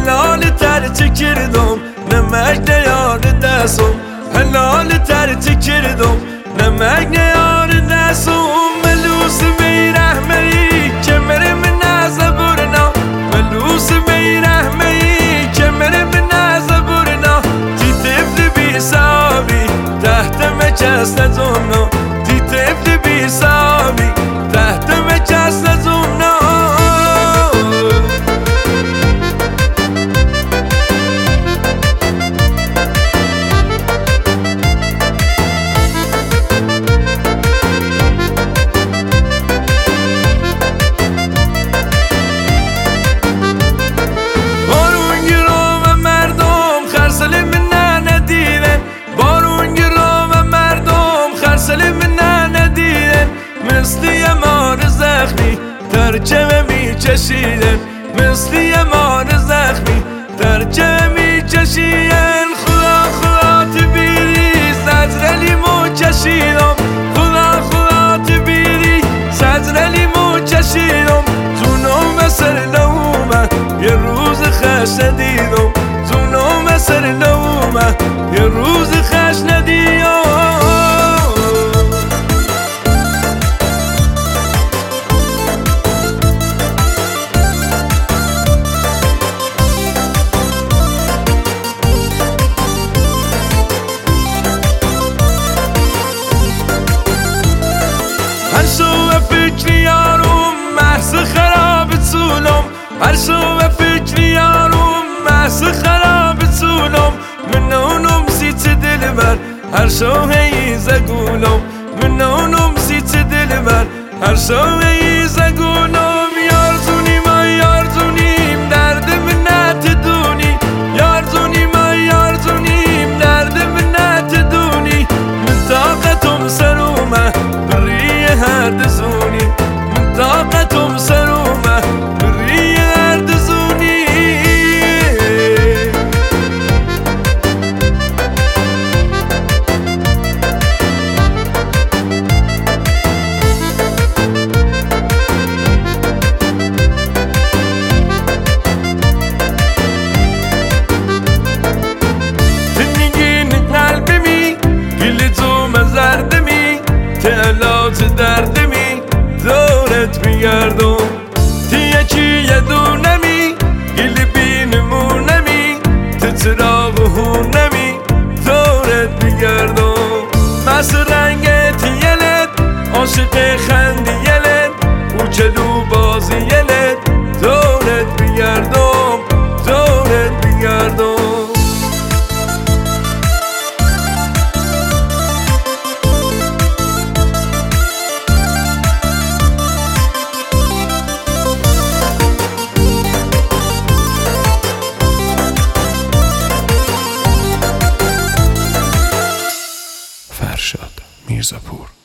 helal tercih kirdim Nemek ne yarı desun helal tercih kirdim Nemek ne yarı desun Melus beyrahmeyi kemerimin azaburna Melus beyrahmeyi kemerimin azaburna Titifli bir sabi tahtime kesne zonu Titifli bir sabi tahtime kesne zonu مثل یمان زخمی ترجمه می چشیدن مثل یمان زخمی ترجمه می چشیدن خدا خدا تبیری سجر لیمو چشیدم خدا خدا تبیری سجر لیمو چشیدم تو نوم سر نومه یه روز خش ندیدم تو نوم سر نومه یه روز خش ندیدم هر شو فکری یارم محض خراب طولم هر شو فکری یارم محض خراب طولم من اونم سیت دل بر هر شو هیز گولم من اونم سیت دل بر هر شو هیز گولم یارزونیم درد من نتدونی یارزونیم درد من نتدونی من طاقتم سرومه هر دزونی من طاقتم سرومه بری هر دزونی تنگین قلبمی گلی تو مزردمی تلات دردمی دورت میگردم تی یکی یه دونمی گلی بینمونمی تو چرا بهونمی دورت میگردم مس رنگت یلت عاشق خندی یلت او کلو بازی یلت دورت میگردم دورت میگردم فرشاد میرزاپور